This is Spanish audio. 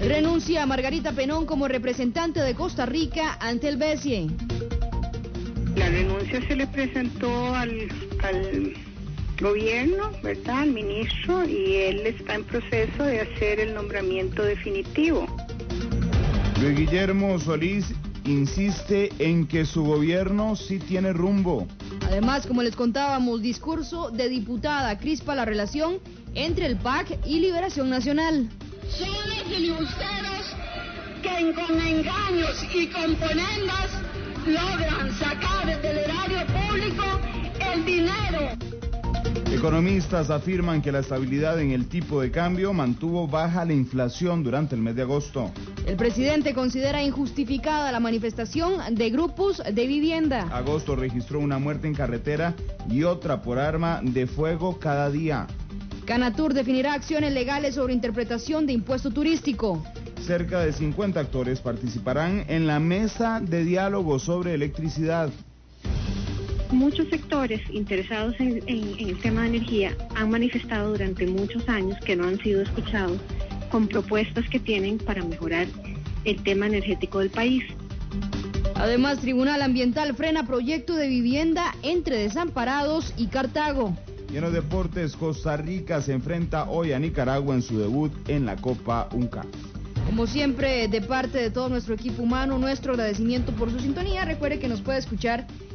Renuncia Margarita Penón como representante de Costa Rica ante el BESIE. La renuncia se le presentó al gobierno, ¿verdad?, al ministro, y él está en proceso de hacer el nombramiento definitivo. Luis Guillermo Solís insiste en que su gobierno sí tiene rumbo. Además, como les contábamos, discurso de diputada crispa la relación entre el PAC y Liberación Nacional. Son los filibusteros que con engaños y componendas logran sacar del erario público el dinero. Economistas afirman que la estabilidad en el tipo de cambio mantuvo baja la inflación durante el mes de agosto. El presidente considera injustificada la manifestación de grupos de vivienda. Agosto registró una muerte en carretera y otra por arma de fuego cada día. Canatur definirá acciones legales sobre interpretación de impuesto turístico. Cerca de 50 actores participarán en la mesa de diálogo sobre electricidad. Muchos sectores interesados en el tema de energía han manifestado durante muchos años que no han sido escuchados con propuestas que tienen para mejorar el tema energético del país. Además, Tribunal Ambiental frena proyecto de vivienda entre Desamparados y Cartago. Y en los deportes, Costa Rica se enfrenta hoy a Nicaragua en su debut en la Copa UNCAF. Como siempre, de parte de todo nuestro equipo humano, nuestro agradecimiento por su sintonía. Recuerde que nos puede escuchar